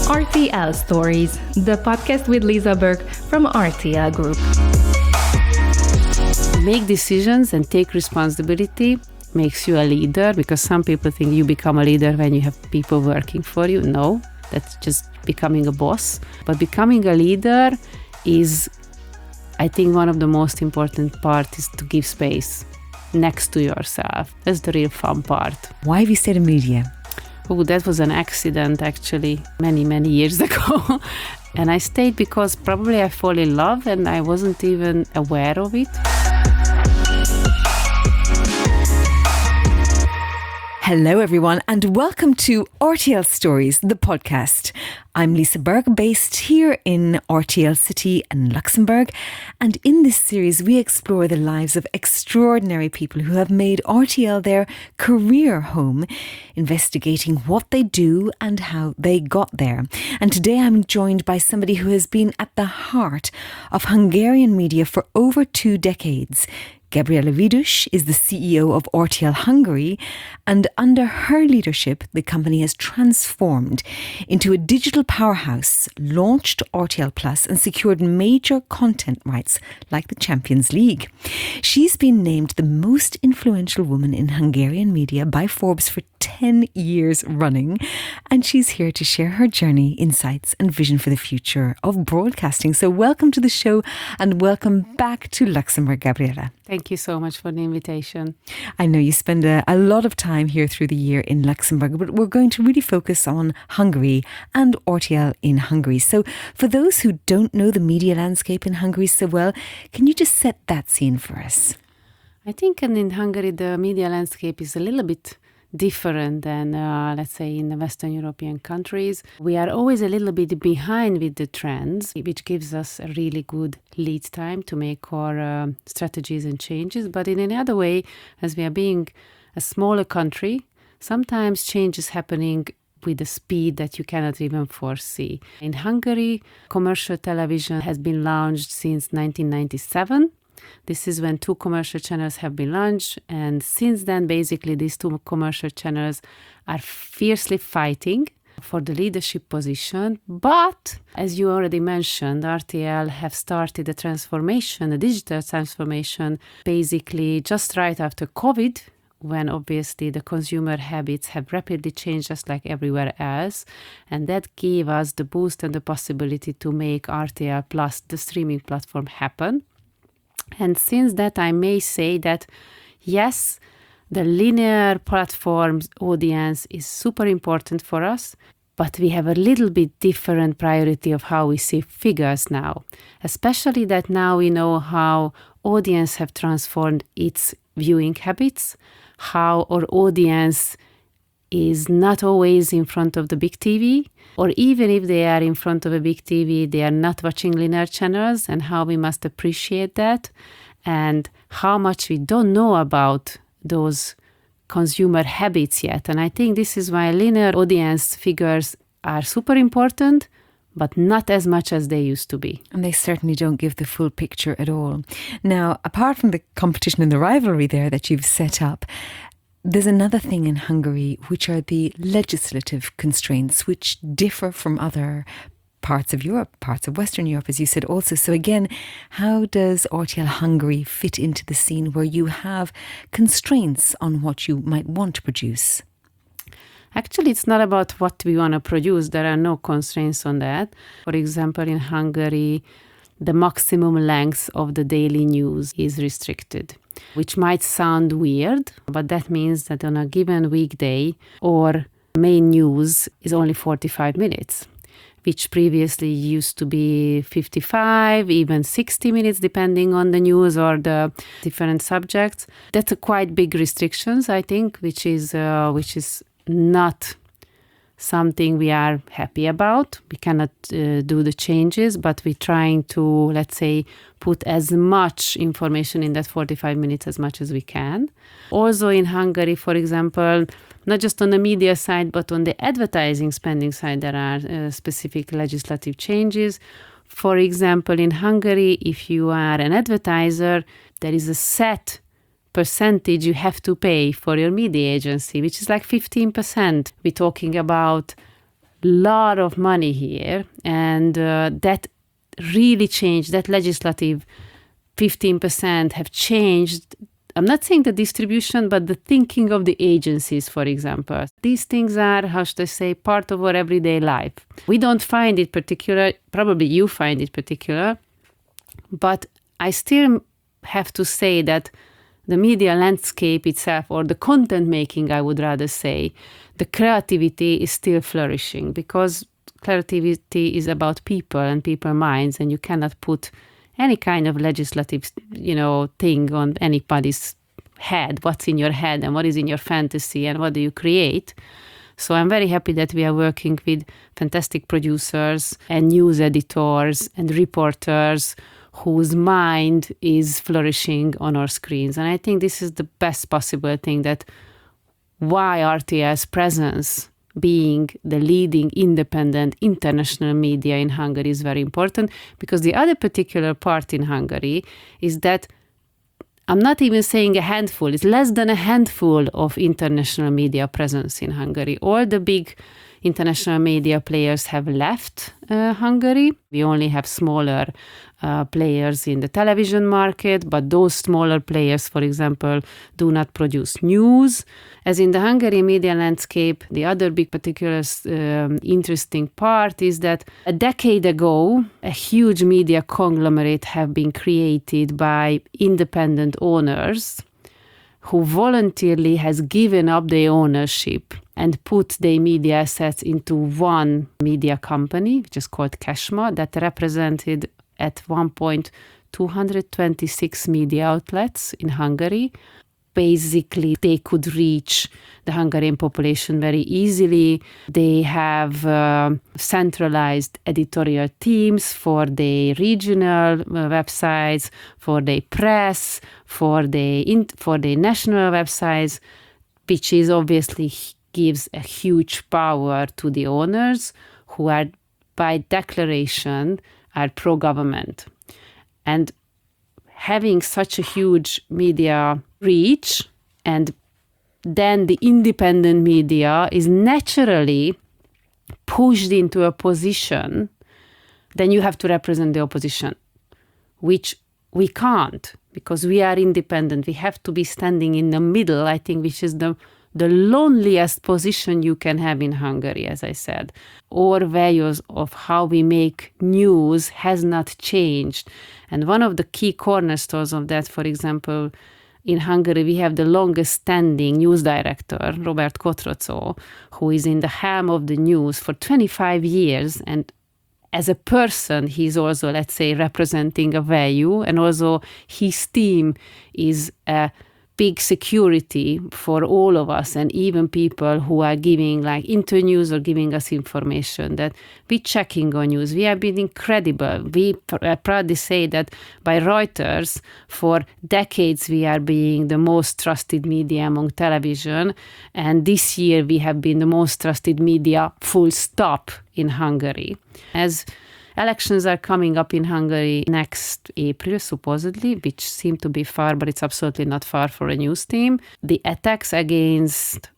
RTL Stories, the podcast with Lisa Berg from RTL Group. Make decisions and take responsibility makes you a leader, because some people think you become a leader when you have people working for you. No, that's just becoming a boss. But becoming a leader is, I think, one of the most important parts is to give space next to yourself. That's the real fun part. Why have you stayed in media? Oh, that was an accident actually many years ago. And I stayed because probably I fall in love and I wasn't even aware of it. Hello everyone and welcome to RTL Stories, the podcast. I'm Lisa Berg, based here in RTL City in Luxembourg. And in this series we explore the lives of extraordinary people who have made RTL their career home, investigating what they do and how they got there. And today I'm joined by somebody who has been at the heart of Hungarian media for over 2 decades. Gabriela Vidus is the CEO of RTL Hungary, and under her leadership, the company has transformed into a digital powerhouse, launched RTL Plus and secured major content rights like the Champions League. She's been named the most influential woman in Hungarian media by Forbes for 10 years running, and she's here to share her journey, insights and vision for the future of broadcasting. So welcome to the show and welcome back to Luxembourg, Gabriela. Thank you so much for the invitation. I know you spend a lot of time here through the year in Luxembourg, but we're going to really focus on Hungary and RTL in Hungary. So for those who don't know the media landscape in Hungary so well, can you just set that scene for us? I think in Hungary the media landscape is a little bit different than, let's say, in the Western European countries. We are always a little bit behind with the trends, which gives us a really good lead time to make our strategies and changes. But in another way, as we are being a smaller country, sometimes change is happening with a speed that you cannot even foresee. In Hungary, commercial television has been launched since 1997. This is when 2 commercial channels have been launched, and since then basically these 2 commercial channels are fiercely fighting for the leadership position. But as you already mentioned, RTL have started a transformation, a digital transformation, basically just right after COVID, when obviously the consumer habits have rapidly changed just like everywhere else. And that gave us the boost and the possibility to make RTL Plus, the streaming platform, happen. And since that, I may say that, yes, the linear platform's audience is super important for us, but we have a little bit different priority of how we see figures now, especially that now we know how audience have transformed its viewing habits, how our audience is not always in front of the big TV, or even if they are in front of a big TV, they are not watching linear channels, and how we must appreciate that, and how much we don't know about those consumer habits yet. And I think this is why linear audience figures are super important, but not as much as they used to be. And they certainly don't give the full picture at all. Now, apart from the competition and the rivalry there that you've set up, there's another thing in Hungary, which are the legislative constraints, which differ from other parts of Europe, parts of Western Europe, as you said also. So again, how does RTL Hungary fit into the scene where you have constraints on what you might want to produce? Actually, it's not about what we want to produce. There are no constraints on that. For example, in Hungary, the maximum length of the daily news is restricted, which might sound weird, but that means that on a given weekday, our main news is only 45 minutes, which previously used to be 55, even 60 minutes, depending on the news or the different subjects. That's a quite big restrictions, I think, which is not something we are happy about. We cannot do the changes, but we're trying to, let's say, put as much information in that 45 minutes as much as we can. Also in Hungary, for example, not just on the media side, but on the advertising spending side, there are specific legislative changes. For example, in Hungary, if you are an advertiser, there is a set percentage you have to pay for your media agency, which is like 15%. We're talking about lot of money here, and that really changed. That legislative 15% have changed. I'm not saying the distribution, but the thinking of the agencies, for example. These things are, how should I say, part of our everyday life. We don't find it particular, probably you find it particular, but I still have to say that the media landscape itself, or the content making, I would rather say, the creativity is still flourishing, because creativity is about people and people minds, and you cannot put any kind of legislative, thing on anybody's head, what's in your head and what is in your fantasy and what do you create. So I'm very happy that we are working with fantastic producers and news editors and reporters whose mind is flourishing on our screens. And I think this is the best possible thing, that why RTL's presence being the leading independent international media in Hungary is very important, because the other particular part in Hungary is that I'm not even saying a handful, it's less than a handful of international media presence in Hungary. All the big international media players have left Hungary. We only have smaller players in the television market, but those smaller players, for example, do not produce news. As in the Hungarian media landscape, the other big particular interesting part is that a decade ago, a huge media conglomerate have been created by independent owners who voluntarily has given up their ownership and put their media assets into one media company, which is called Kesma, that represented at one point 226 media outlets in Hungary. Basically, they could reach the Hungarian population very easily. They have centralized editorial teams for the regional websites, for the press, for the national websites, which is obviously gives a huge power to the owners, who are by declaration are pro-government. And having such a huge media reach, and then the independent media is naturally pushed into a position, then you have to represent the opposition, which we can't, because we are independent. We have to be standing in the middle, I think, which is the loneliest position you can have in Hungary, as I said. Our values of how we make news has not changed. And one of the key cornerstones of that, for example, in Hungary, we have the longest standing news director, Robert Kotrocó, who is in the helm of the news for 25 years. And as a person, he's also, let's say, representing a value. And also his team is a big security for all of us, and even people who are giving like internews or giving us information, that we're checking on news. We have been incredible. We proudly say that by Reuters, for decades, we are being the most trusted media among television. And this year we have been the most trusted media, full stop, in Hungary. As elections are coming up in Hungary next April, supposedly, which seem to be far, but it's absolutely not far for a news team. The attacks against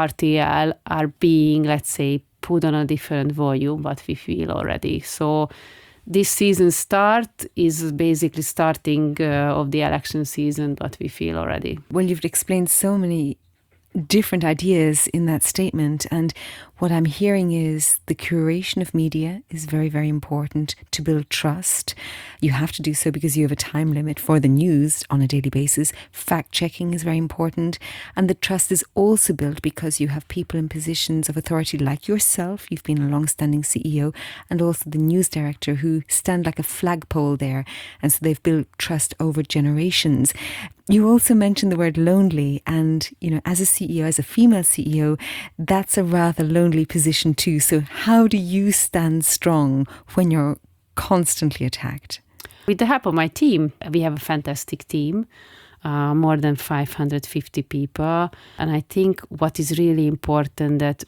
RTL are being, let's say, put on a different volume, but we feel already. So this season start is basically starting of the election season, but we feel already. Well, you've explained so many different ideas in that statement, and what I'm hearing is the curation of media is very, very important to build trust. You have to do so because you have a time limit for the news on a daily basis. Fact checking is very important, and the trust is also built because you have people in positions of authority like yourself. You've been a long-standing CEO, and also the news director, who stand like a flagpole there, and so they've built trust over generations. You also mentioned the word lonely, and, you know, as a CEO, as a female CEO, that's a rather lonely position too. So how do you stand strong when you're constantly attacked? With the help of my team, we have a fantastic team, more than 550 people. And I think what is really important, that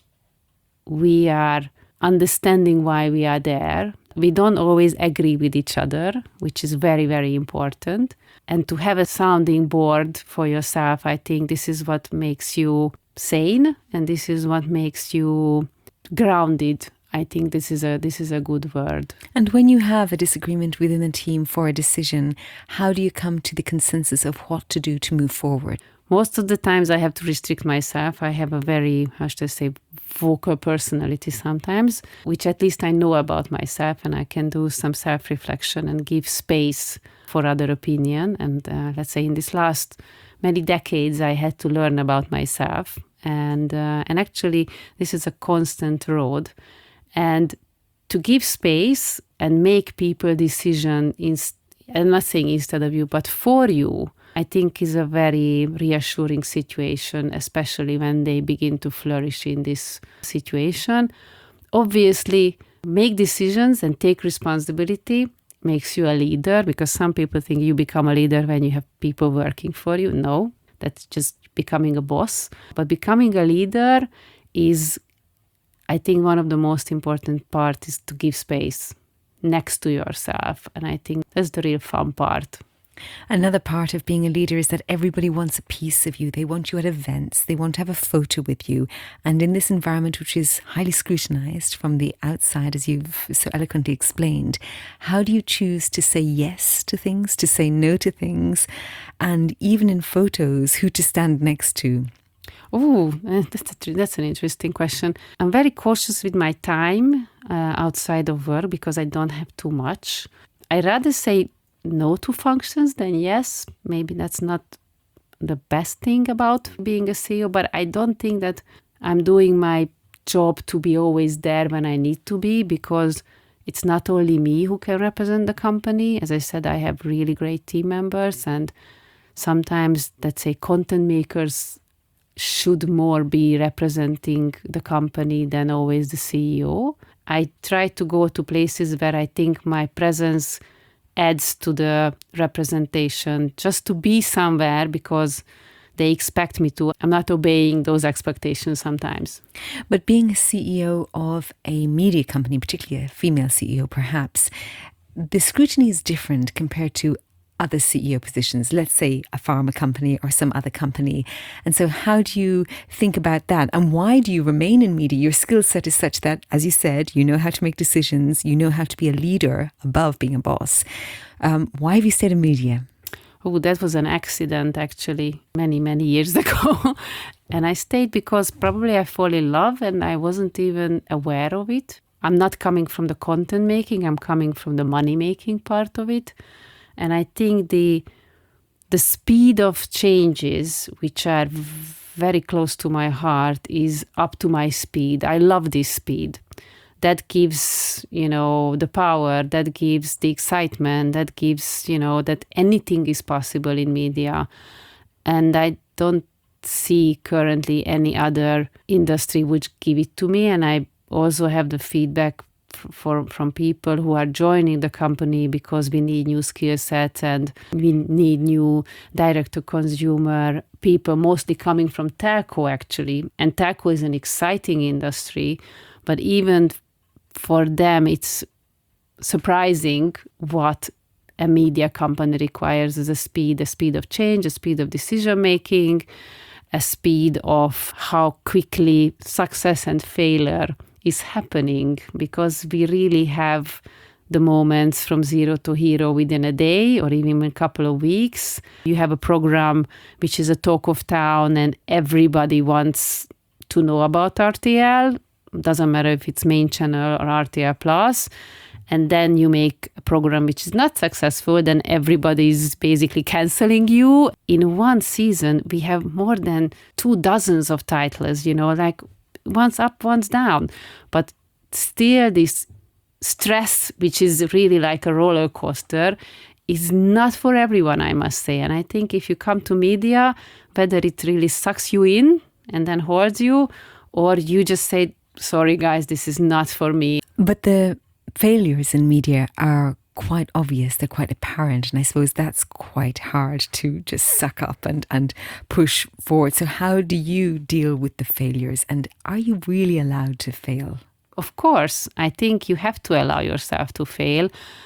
we are understanding why we are there. We don't always agree with each other, which is very, very important. And to have a sounding board for yourself, I think this is what makes you sane, and this is what makes you grounded, I think this is a good word. And when you have a disagreement within the team for a decision, how do you come to the consensus of what to do to move forward? Most of the times I have to restrict myself. I have a very, how should I say, vocal personality sometimes, which at least I know about myself, and I can do some self-reflection and give space for other opinion. And let's say in this last many decades, I had to learn about myself. And actually, this is a constant road. And to give space and make people decision, I'm not saying instead of you, but for you, I think is a very reassuring situation, especially when they begin to flourish in this situation. Obviously, make decisions and take responsibility makes you a leader, because some people think you become a leader when you have people working for you. No, that's just becoming a boss. But becoming a leader is, I think, one of the most important parts is to give space next to yourself. And I think that's the real fun part. Another part of being a leader is that everybody wants a piece of you. They want you at events. They want to have a photo with you. And in this environment, which is highly scrutinized from the outside, as you've so eloquently explained, how do you choose to say yes to things, to say no to things, and even in photos, who to stand next to? Oh, that's an interesting question. I'm very cautious with my time outside of work because I don't have too much. I rather say no to functions than yes. Maybe that's not the best thing about being a CEO, but I don't think that I'm doing my job to be always there when I need to be, because it's not only me who can represent the company. As I said, I have really great team members, and sometimes, let's say, content makers should more be representing the company than always the CEO. I try to go to places where I think my presence adds to the representation, just to be somewhere because they expect me to. I'm not obeying those expectations sometimes. But being a CEO of a media company, particularly a female CEO perhaps, the scrutiny is different compared to other CEO positions, let's say a pharma company or some other company. And so how do you think about that? And why do you remain in media? Your skill set is such that, as you said, you know how to make decisions, you know how to be a leader above being a boss. Why have you stayed in media? Oh, that was an accident, actually, many, many years ago. And I stayed because probably I fall in love and I wasn't even aware of it. I'm not coming from the content making, I'm coming from the money making part of it. And I think the speed of changes, which are very close to my heart, is up to my speed. I love this speed. That gives, the power, that gives the excitement, that gives, that anything is possible in media. And I don't see currently any other industry which give it to me. And I also have the feedback from people who are joining the company because we need new skill sets and we need new direct-to-consumer people, mostly coming from telco, actually. And telco is an exciting industry, but even for them, it's surprising what a media company requires as a speed of change, a speed of decision-making, a speed of how quickly success and failure is happening, because we really have the moments from zero to hero within a day or even a couple of weeks. You have a program which is a talk of town and everybody wants to know about RTL. Doesn't matter if it's main channel or RTL Plus. And then you make a program which is not successful, then everybody's basically canceling you. In one season, we have more than 24 of titles, like one's up, one's down. But still this stress, which is really like a roller coaster, is not for everyone, I must say. And I think if you come to media, whether it really sucks you in and then holds you, or you just say, sorry guys, this is not for me. But the failures in media are quite obvious, they're quite apparent, and I suppose that's quite hard to just suck up and push forward. So how do you deal with the failures, and are you really allowed to fail? Of course, I think you have to allow yourself to fail.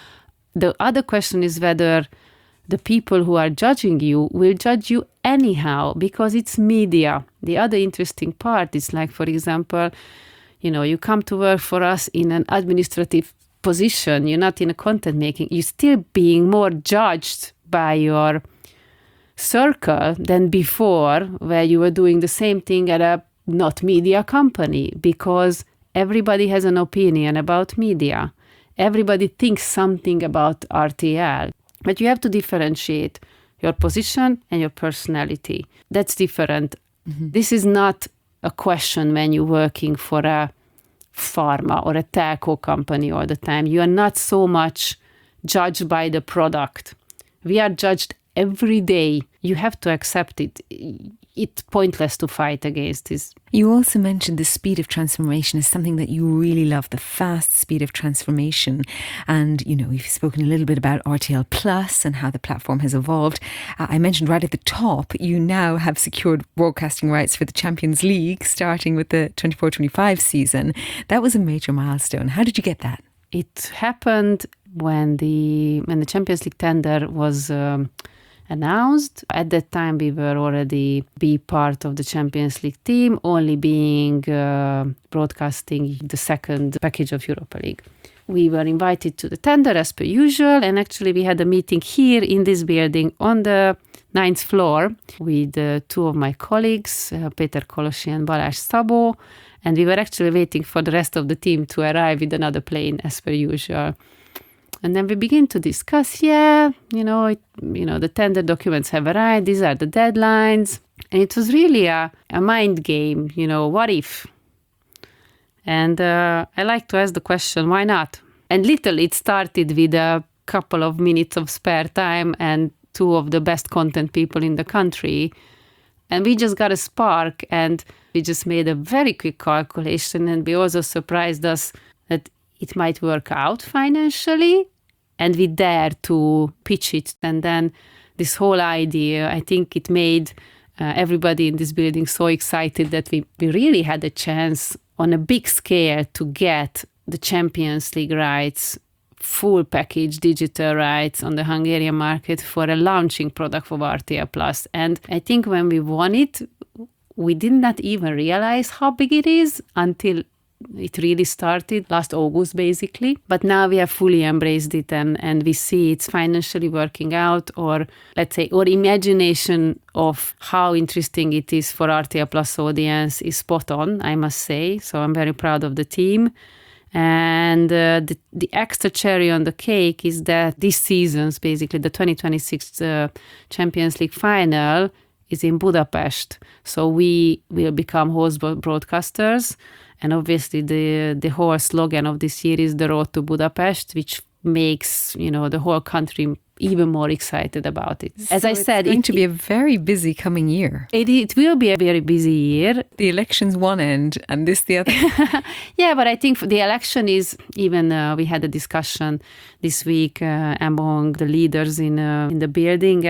The other question is whether the people who are judging you will judge you anyhow, because it's media. The other interesting part is, like, for example, you come to work for us in an administrative position, you're not in a content making, you're still being more judged by your circle than before, where you were doing the same thing at a not media company, because everybody has an opinion about media. Everybody thinks something about RTL, but you have to differentiate your position and your personality. That's different. Mm-hmm. This is not a question when you're working for a pharma or a telco company all the time. You are not so much judged by the product. We are judged every day. You have to accept it. It's pointless to fight against this. You also mentioned the speed of transformation is something that you really love, the fast speed of transformation. And, we've spoken a little bit about RTL Plus and how the platform has evolved. I mentioned right at the top, you now have secured broadcasting rights for the Champions League, starting with the 24-25 season. That was a major milestone. How did you get that? It happened when the Champions League tender was announced. At that time, we were already be part of the Champions League team, only being broadcasting the second package of Europa League. We were invited to the tender as per usual, and actually we had a meeting here in this building on the 9th floor with two of my colleagues, Peter Kolosi and Balázs Szabó, and we were actually waiting for the rest of the team to arrive with another plane as per usual. And then we begin to discuss, the tender documents have arrived, these are the deadlines. And it was really a mind game, what if? And I like to ask the question, why not? And literally it started with a couple of minutes of spare time and two of the best content people in the country. And we just got a spark, and we just made a very quick calculation, and we also surprised us that it might work out financially, and we dare to pitch it. And then this whole idea, I think it made everybody in this building so excited that we really had a chance on a big scale to get the Champions League rights, full package digital rights on the Hungarian market for a launching product for RTL Plus. And I think when we won it, we did not even realize how big it is until it really started last August, basically. But now we have fully embraced it, and we see it's financially working out, or let's say, our imagination of how interesting it is for RTL Plus audience is spot on, I must say. So I'm very proud of the team. And the extra cherry on the cake is that this season's, basically the 2026 Champions League final, is in Budapest. So we will become host broadcasters. And obviously the whole slogan of this year is the road to Budapest, which makes, the whole country even more excited about it. As I said, it's going to be a very busy coming year. It will be a very busy year. The election's one end and this the other. Yeah, but I think the election is even, we had a discussion this week among the leaders in the building,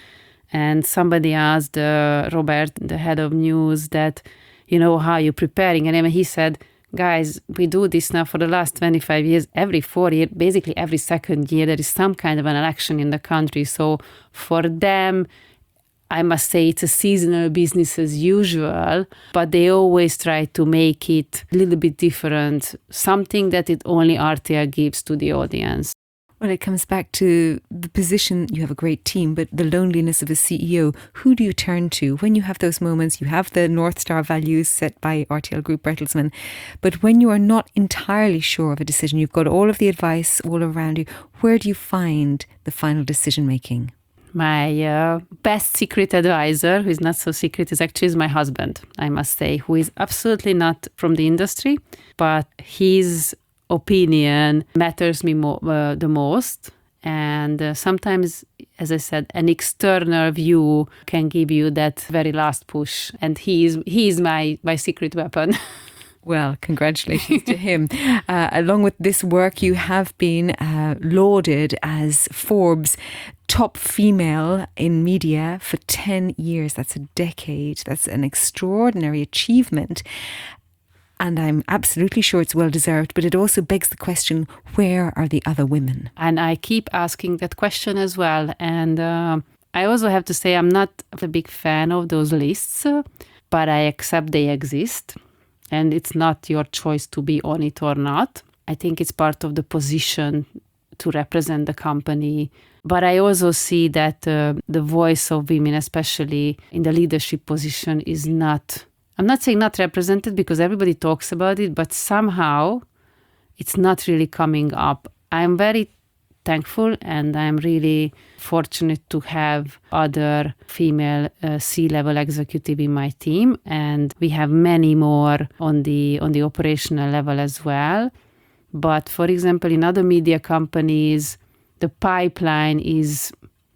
and somebody asked Robert, the head of news, that, how you're preparing. And he said, guys, we do this now for the last 25 years. Every 4 years, basically every second year, there is some kind of an election in the country. So for them, I must say it's a seasonal business as usual, but they always try to make it a little bit different, something that it only RTL gives to the audience. Well, it comes back to the position. You have a great team, but the loneliness of a CEO. Who do you turn to when you have those moments? You have the North Star values set by RTL Group Bertelsmann, but when you are not entirely sure of a decision, you've got all of the advice all around you. Where do you find the final decision making? My best secret advisor, who is not so secret, is my husband, I must say, who is absolutely not from the industry, but his opinion matters me the most. And sometimes, as I said, an external view can give you that very last push. And he is my secret weapon. Well, congratulations to him. Along with this work, you have been lauded as Forbes' top female in media for 10 years. That's a decade. That's an extraordinary achievement. And I'm absolutely sure it's well-deserved, but it also begs the question, where are the other women? And I keep asking that question as well. And I also have to say I'm not a big fan of those lists, but I accept they exist. and it's not your choice to be on it or not. I think it's part of the position to represent the company. But I also see that the voice of women, especially in the leadership position, is not, I'm not saying not represented because everybody talks about it, but somehow it's not really coming up. I'm very thankful and I'm really fortunate to have other female C-level executive in my team, and we have many more on the operational level as well. But for example, in other media companies, the pipeline is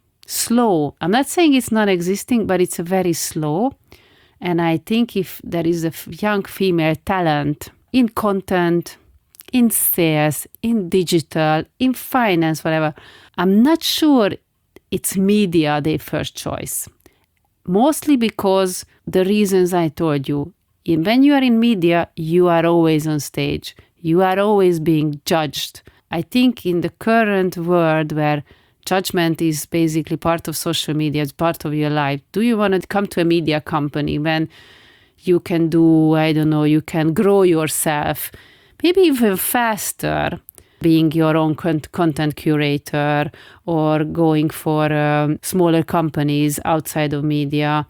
slow. I'm not saying it's not existing, but it's very slow. And I think if there is a young female talent in content, in sales, in digital, in finance, whatever, I'm not sure it's media their first choice. Mostly because the reasons I told you. When you are in media, you are always on stage. You are always being judged. I think in the current world where judgment is basically part of social media, it's part of your life, do you want to come to a media company when you can do, I don't know, you can grow yourself, maybe even faster, being your own content curator or going for smaller companies outside of media?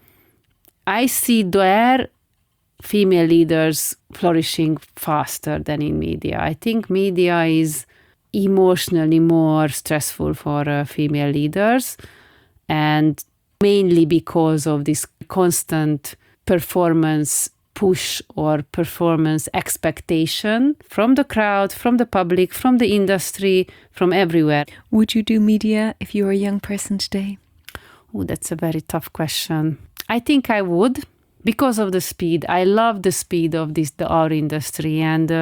I see there female leaders flourishing faster than in media. I think media is emotionally more stressful for female leaders, and mainly because of this constant performance push or performance expectation from the crowd, from the public, from the industry, from everywhere. Would you do media if you were a young person today? Oh, that's a very tough question. I think I would, because of the speed. I love the speed of our industry, and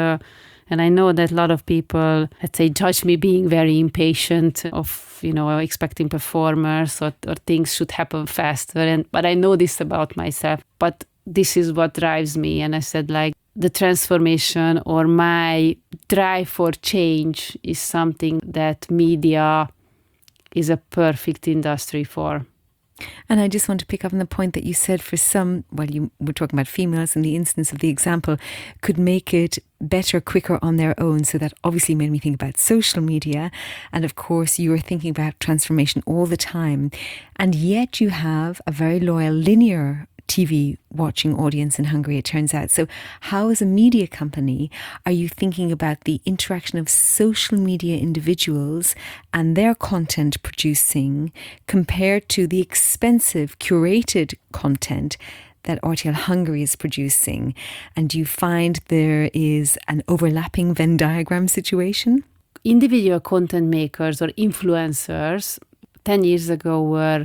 I know that a lot of people, let's say, judge me being very impatient of, expecting performers or things should happen faster. But I know this about myself. But this is what drives me. And I said, like, the transformation or my drive for change is something that media is a perfect industry for. And I just want to pick up on the point that you said for some, you were talking about females in the instance of the example, could make it better, quicker on their own. So that obviously made me think about social media. And of course, you were thinking about transformation all the time. And yet you have a very loyal linear TV watching audience in Hungary, it turns out. So how, as a media company, are you thinking about the interaction of social media individuals and their content producing compared to the expensive curated content that RTL Hungary is producing? And do you find there is an overlapping Venn diagram situation? Individual content makers or influencers 10 years ago were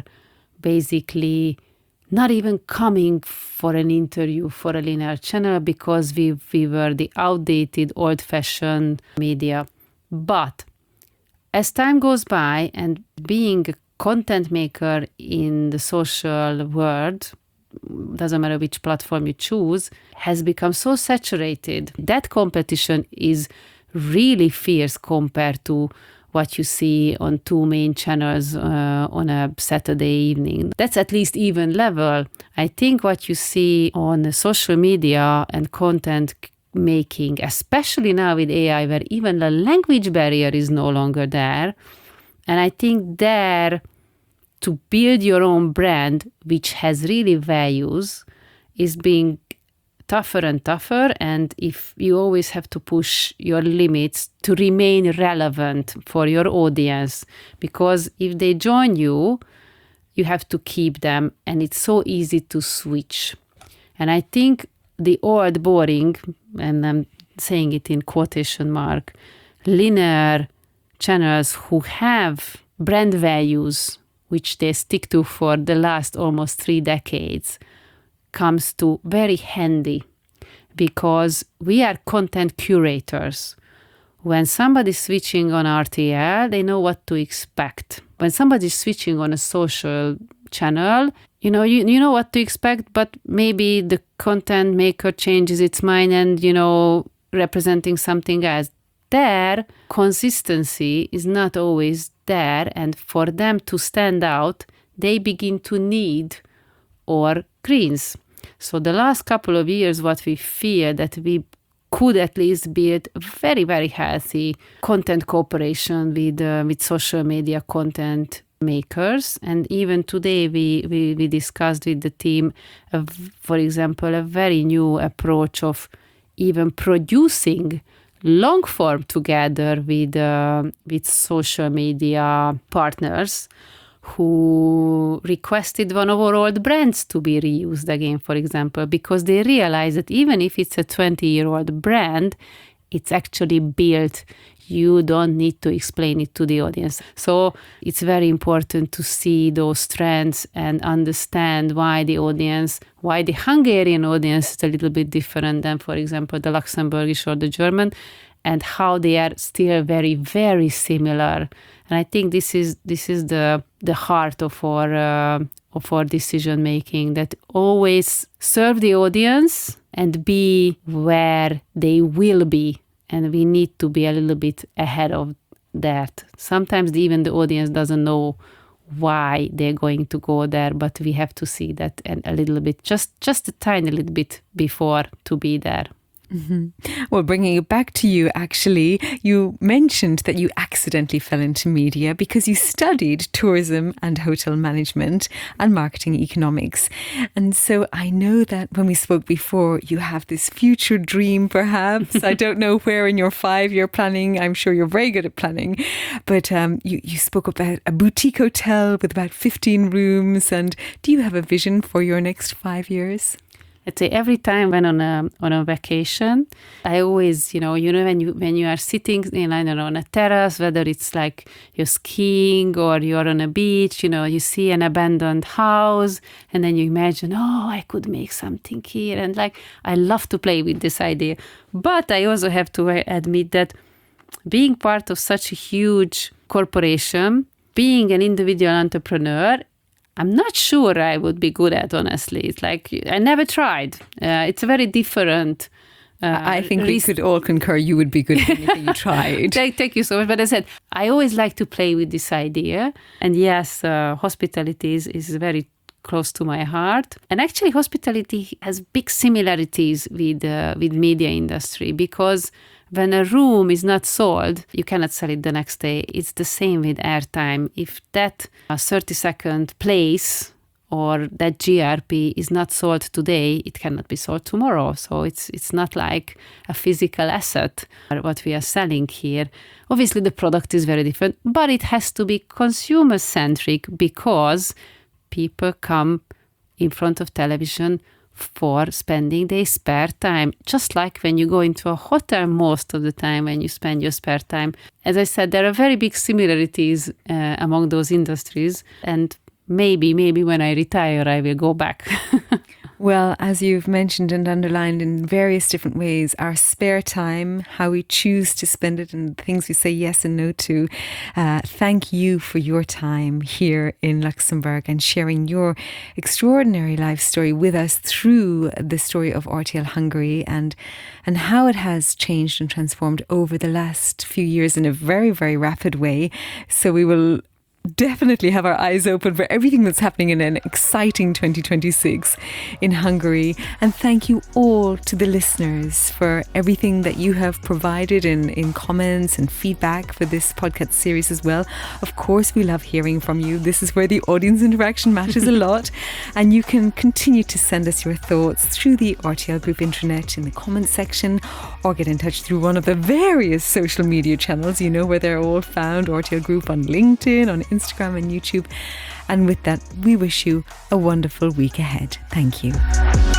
basically not even coming for an interview for a linear channel because we were the outdated, old-fashioned media. But as time goes by and being a content maker in the social world, doesn't matter which platform you choose, has become so saturated. That competition is really fierce compared to what you see on two main channels on a Saturday evening. That's at least even level. I think what you see on social media and content making, especially now with AI, where even the language barrier is no longer there. And I think there, to build your own brand, which has really values, is being tougher and tougher, and if you always have to push your limits to remain relevant for your audience, because if they join you, you have to keep them, and it's so easy to switch. And I think the old, boring, and I'm saying it in quotation mark, linear channels who have brand values, which they stick to for the last almost 3 decades, comes to very handy, because we are content curators. When somebody's switching on RTL, they know what to expect. When somebody's switching on a social channel, you know what to expect, but maybe the content maker changes its mind and, representing something else. Their consistency is not always there, and for them to stand out, they begin to need or greens. So the last couple of years, what we feel that we could at least build very, very healthy content cooperation with social media content makers. And even today, we discussed with the team, for example, a very new approach of even producing long form together with social media partners who requested one of our old brands to be reused again, for example, because they realize that even if it's a 20-year-old brand, it's actually built. You don't need to explain it to the audience. So it's very important to see those trends and understand why the Hungarian audience is a little bit different than, for example, the Luxembourgish or the German, and how they are still very, very similar. And I think this is the heart of our decision making, that always serve the audience and be where they will be. And we need to be a little bit ahead of that. Sometimes even the audience doesn't know why they're going to go there, but we have to see that a little bit, just a tiny little bit before to be there. Mm-hmm. Well, bringing it back to you, actually, you mentioned that you accidentally fell into media because you studied tourism and hotel management and marketing economics. And so I know that when we spoke before, you have this future dream, perhaps. I don't know where in your 5-year planning. I'm sure you're very good at planning. But you spoke about a boutique hotel with about 15 rooms. And do you have a vision for your next 5 years? I'd say every time when on a vacation, I always, when you are sitting in, I don't know, on a terrace, whether it's like you're skiing or you're on a beach, you see an abandoned house and then you imagine, I could make something here. And I love to play with this idea. But I also have to admit that being part of such a huge corporation, being an individual entrepreneur, I'm not sure I would be good at, honestly. It's I never tried. It's a very different. I think we could all concur you would be good at anything you tried. Thank you so much. But I said, I always like to play with this idea. And yes, hospitality is very close to my heart. And actually, hospitality has big similarities with media industry, because when a room is not sold, you cannot sell it the next day. It's the same with airtime. If that 30-second place or that GRP is not sold today, it cannot be sold tomorrow. So it's not like a physical asset what we are selling here. Obviously, the product is very different, but it has to be consumer-centric, because people come in front of television for spending their spare time, just like when you go into a hotel most of the time when you spend your spare time. As I said, there are very big similarities among those industries, and maybe when I retire, I will go back. Well, as you've mentioned and underlined in various different ways, our spare time, how we choose to spend it, and things we say yes and no to. Thank you for your time here in Luxembourg and sharing your extraordinary life story with us through the story of RTL Hungary and how it has changed and transformed over the last few years in a very, very rapid way. So we will definitely have our eyes open for everything that's happening in an exciting 2026 in Hungary. And thank you all to the listeners for everything that you have provided in comments and feedback for this podcast series as well. Of course, we love hearing from you. This is where the audience interaction matters a lot. And you can continue to send us your thoughts through the RTL Group intranet in the comments section, or get in touch through one of the various social media channels, where they're all found. RTL Group on LinkedIn, on Instagram and YouTube. And with that, we wish you a wonderful week ahead. Thank you.